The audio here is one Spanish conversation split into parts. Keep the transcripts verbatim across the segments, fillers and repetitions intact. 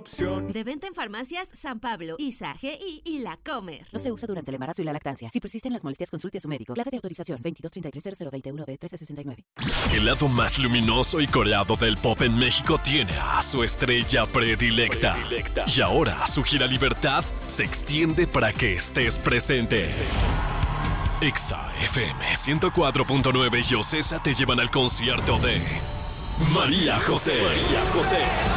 opción. De venta en farmacias San Pablo, ISA, G I y La Comer. No se usa durante el embarazo y la lactancia. Si persisten las molestias, consulte a su médico. Clave de autorización veintidós treinta y tres cero cero veintiuno B trece sesenta y nueve. El lado más luminoso y coreado del pop en México tiene a su estrella predilecta. predilecta. Y ahora su gira Libertad se extiende para que estés presente. Exa F M ciento cuatro punto nueve y Ocesa te llevan al concierto de María José. María José.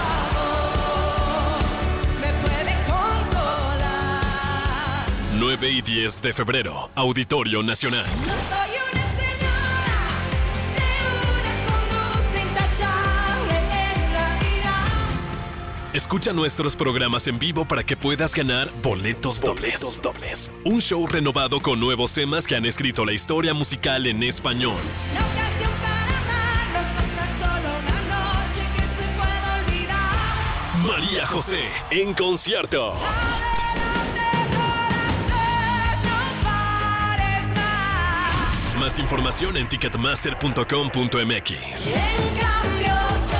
nueve y diez de febrero, Auditorio Nacional. No soy una señora de una conducta intachable en la vida. Escucha nuestros programas en vivo para que puedas ganar boletos dobles. Boletos dobles. Un show renovado con nuevos temas que han escrito la historia musical en español. La ocasión para amarnos no es solo una noche que se puede olvidar. María José en concierto. Más información en ticketmaster punto com punto m x. En cambio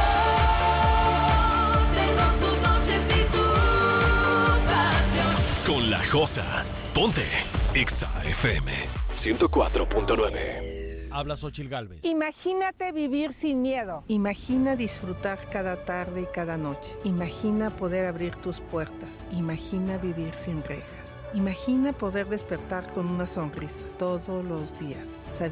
yo tengo sus noches y su pasión. Con La Josa, ponte Exa F M ciento cuatro punto nueve. Habla Xóchitl Gálvez. Imagínate vivir sin miedo. Imagina disfrutar cada tarde y cada noche. Imagina poder abrir tus puertas. Imagina vivir sin rejas. Imagina poder despertar con una sonrisa todos los días.